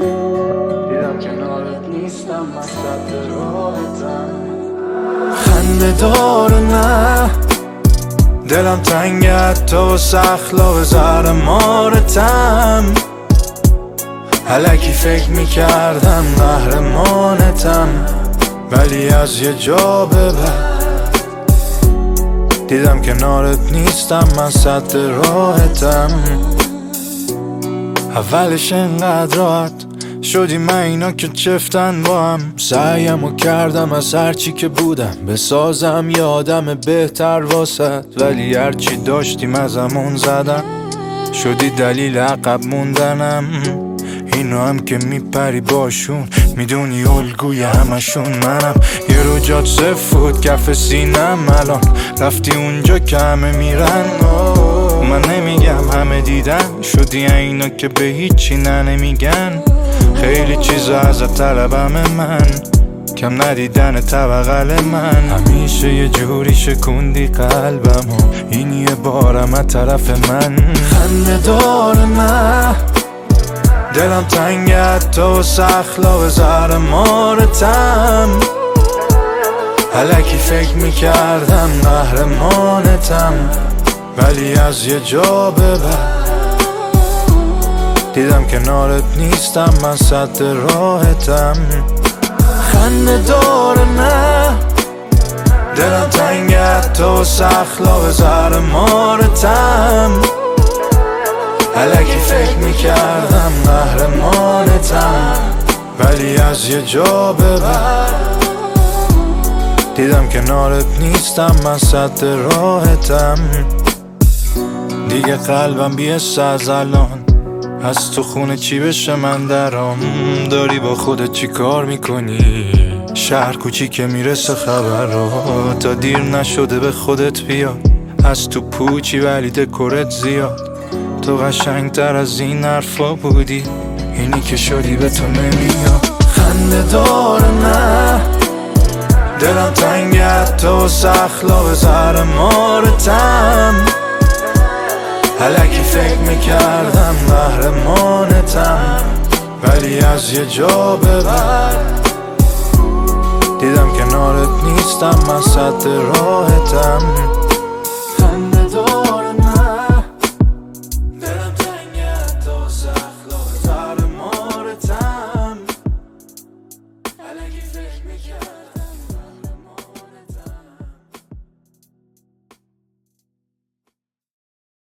دیدم کنارت نیستم من صد راحتم. خنده داره نه دلم تنگت تو سخلا و زهر مارتم. الکی فکر میکردم قهرمانتم، ولی از یه جا به بعد دیدم کنارت نیستم من صد راحتم. اولش انقدر راحت شدی من اینا که چفتن با هم. سعیمو کردم از هرچی که بودم بسازم یه آدم بهتر واسد، ولی هرچی داشتیم ازمون زدن شدی دلیل عقب موندنم. اینو هم که میپری باشون میدونی الگوی همشون منم. یه رو جات سفود کف سینم، الان رفتی اونجا که همه میرن. من نمیگم همه دیدن شدی اینا که به هیچی نمیگن. خیلی چیزا ازت طلبم من، کم ندیدن بغل من. همیشه یه جوری شکوندی قلبمو، این یه بارم از طرف من. خنده داره نه دلم تنگت تو سخلا و زهر مارتم. الکی فکر میکردم قهرمانتم، ولی از یه جا به بعد دیدم کنارت نیستم من صد راحتم. خنده داره نه دلم تنگت تو سخلا و زهر مارتم. الکی فکر میکردم قهرمانتم، ولی از یه جا به بعد دیدم کنارت نیستم من صد راحتم. دیگه قلبم بیست از الان از تو خونه چی بشه من درام. داری با خودت چی کار میکنی؟ شهر کوچیکه میرسه خبر رو، تا دیر نشده به خودت بیا. از تو پوچی ولی دکورت زیاد، تو قشنگتر از این حرفا بودی، اینی که شدی به تو نمیاد. خنده داره نه دلم تنگت تو سخلا و زهر مارتم. الکی فکر میکردم قهرمانتم، ولی از یه جا به بعد دیدم کنارت نیستم من صد راحتم.